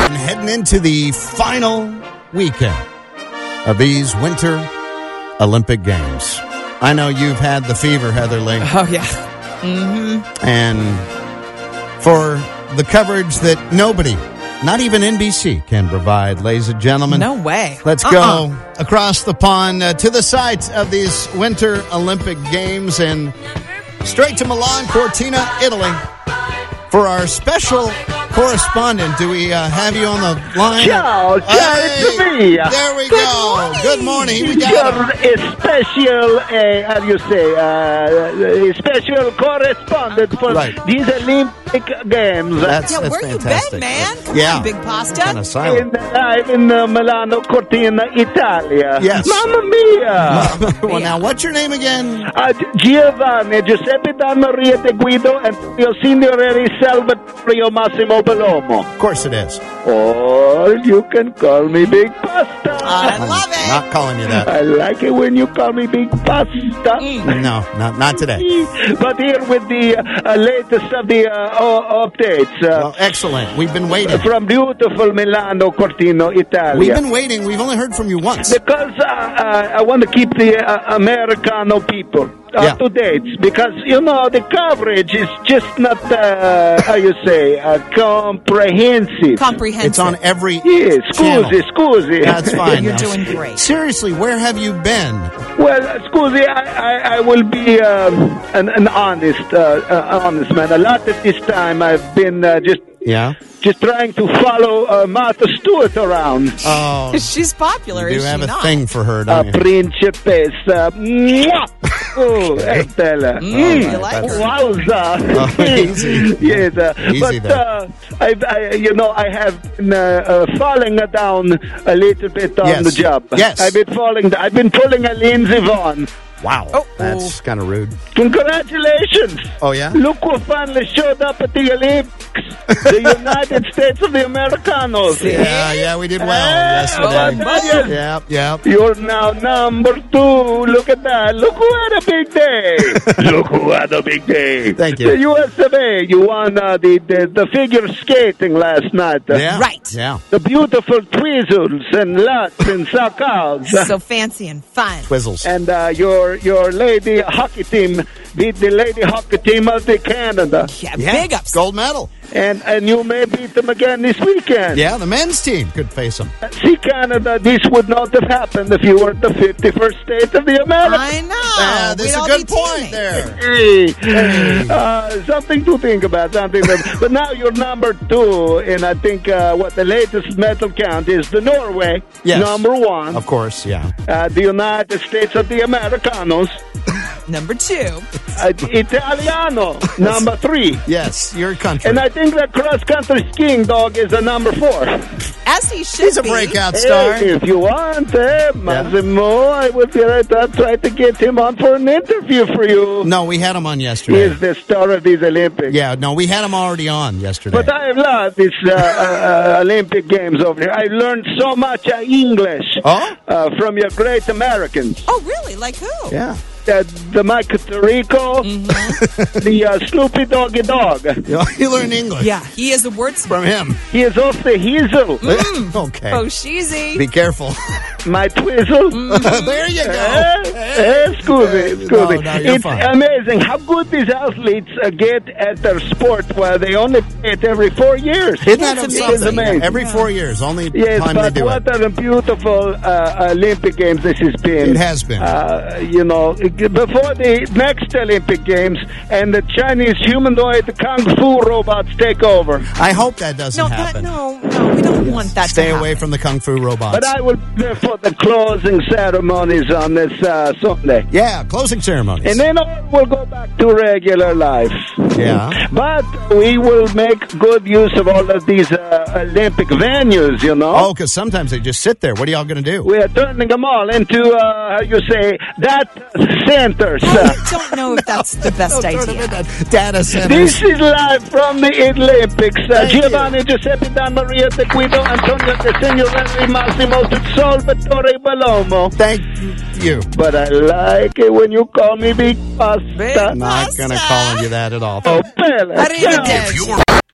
And heading into the final weekend of these Winter Olympic Games. I know you've had the fever, Heather Lee. Oh, yeah. Mm-hmm. And for the coverage that nobody, not even NBC, can provide, ladies and gentlemen. No way. Let's go across the pond to the site of these Winter Olympic Games and straight to Milan, Cortina, Italy, for our special correspondent. Do we have you on the line? Ciao, it's me. There we go. Good morning. We got a special, how do you say, a special correspondent for these Olympic Games. That's where fantastic. you been, man? Come on, Big Pasta. Kind of silent. Live in Milano, Cortina, Italia. Yes. Mamma mia. Well, now, what's your name again? Giovanni Giuseppe Dan Maria De Guido and Io Signore Salvatore Massimo Bellomo. Of course it is. Or you can call me Big Pasta. I love it. Not calling you that. I like it when you call me Big Pasta. No, not today. But here with the latest of the updates. Well, excellent. We've been waiting. From beautiful Milano, Cortina, Italia. We've been waiting. We've only heard from you once. Because I want to keep the Americano people up to date. Because, you know, the coverage is just not, how you say, comprehensive. It's on every channel. Scusi. That's fine. You're doing great. Seriously, where have you been? Well, scusi, I will be an honest man. A lot of this time I've been just trying to follow Martha Stewart around. Oh, she's popular. You do have a not? thing for her, don't you? Principessa. Oh, Estella. You like her? Wowza. Easy. Yes, Easy but I have been falling down a little bit on the job. Yes. I've been pulling a Lindsey Vonn. Wow. That's kind of rude. Congratulations. Oh, yeah? Look who finally showed up at the Olympics. The United States of the Americanos. Yeah, we did well yesterday. Yep. You're now number 2. Look at that. Look who had a big day. Look who had a big day. Thank you. The USA. You won the figure skating last night. Yeah. Right. Yeah. The beautiful twizzles and lots and suckers. So fancy and fun. Twizzles. And your lady hockey team beat the lady hockey team of the Canada. Yeah, big ups. Gold medal. And you may beat them again this weekend. Yeah, the men's team could face them. See, Canada, this would not have happened if you were the 51st state of the Americas. I know. That's a good point there. Hey. Something to think about. But now you're number 2, and I think the latest medal count is the Norway. Yes. Number 1. Of course, yeah. The United States of the Americanos. Number 2. Italiano. Number 3. Yes, your country. And I think that cross-country skiing dog is a number 4. As he should He's a be. breakout star. Hey, if you want, Massimo, I would try to get him on for an interview for you. No, we had him on He yesterday. is the star of these Olympics. Yeah, no, we had him already on yesterday. But I love this Olympic Games over here. I learned so much English from your great Americans. Oh, really? Like who? Yeah. The Mike Tirico, the Snoopy Doggy Dog. You learn English. Yeah, he is a wordsmith. From him. He is off the Hazel. Okay. Oh, sheezy. Be careful. My Twizzle. There you go. Excuse me. No, you're It's fine. amazing how good these athletes get at their sport while they only play it every 4 years. Isn't that It's amazing? amazing. Every 4 years, only Yes, time they but do what it. a beautiful Olympic Games this has been. It has been. Before the next Olympic Games and the Chinese humanoid kung fu robots take over. I hope that doesn't happen. No, we don't want that Stay to happen. away from the kung fu robots. But I will be there for the closing ceremonies on this Sunday. Yeah, closing ceremonies. And then we'll go back to regular life. Yeah. But we will make good use of all of these Olympic venues, you know. Oh, because sometimes they just sit there. What are y'all going to do? We are turning them all into, centers. I don't know if that's the best idea. Data centers. This is live from the Olympics. Giovanni Giuseppe Dan Maria De Guido, Antonio De Signorelli, Massimo Salvatore Bellomo. Thank you. But I like it when you call me Big Pasta. Big Not going to call you that at all. Oh, bella. Arrivederci.